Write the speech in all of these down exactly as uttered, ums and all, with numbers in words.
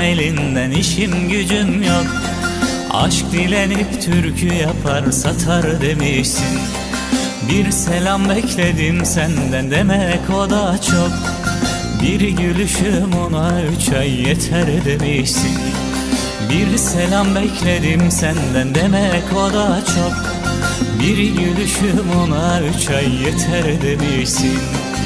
elinden işim gücüm yok. Aşk dilenip türkü yapar satar demişsin. Bir selam bekledim senden, demek o da çok. Bir gülüşüm ona üç ay yeter demişsin. Bir selam bekledim senden, demek o da çok. Bir gülüşüm ona üç ay yeter demişsin.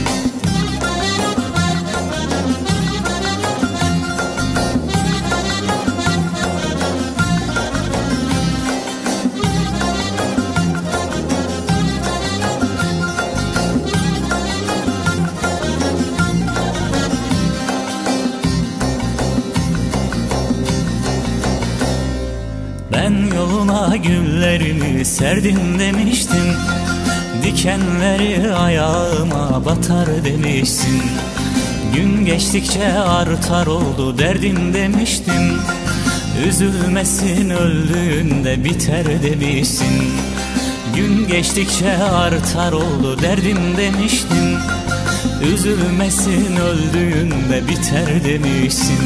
Ben yoluna güllerimi serdim demiştim. Dikenleri ayağıma batar demişsin. Gün geçtikçe artar oldu derdim demiştim. Üzülmesin öldüğünde biter demişsin. Gün geçtikçe artar oldu derdim demiştim. Üzülmesin öldüğünde biter demişsin.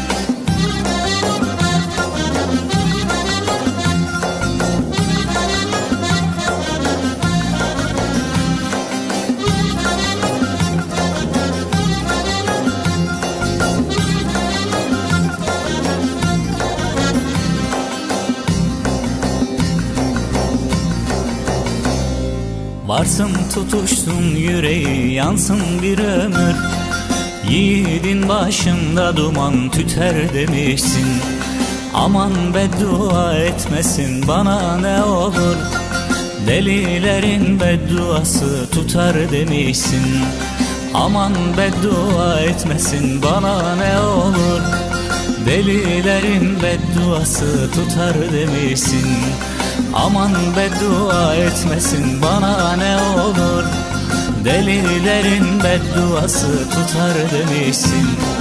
Varsın tutuşsun yüreği, yansın bir ömür. Yiğidin başında duman tüter demişsin. Aman beddua etmesin bana ne olur. Delilerin bedduası tutar demişsin. Aman beddua etmesin bana ne olur. Delilerin bedduası tutar demişsin. Aman beddua etmesin bana ne olur. Delilerin bedduası tutar demişsin.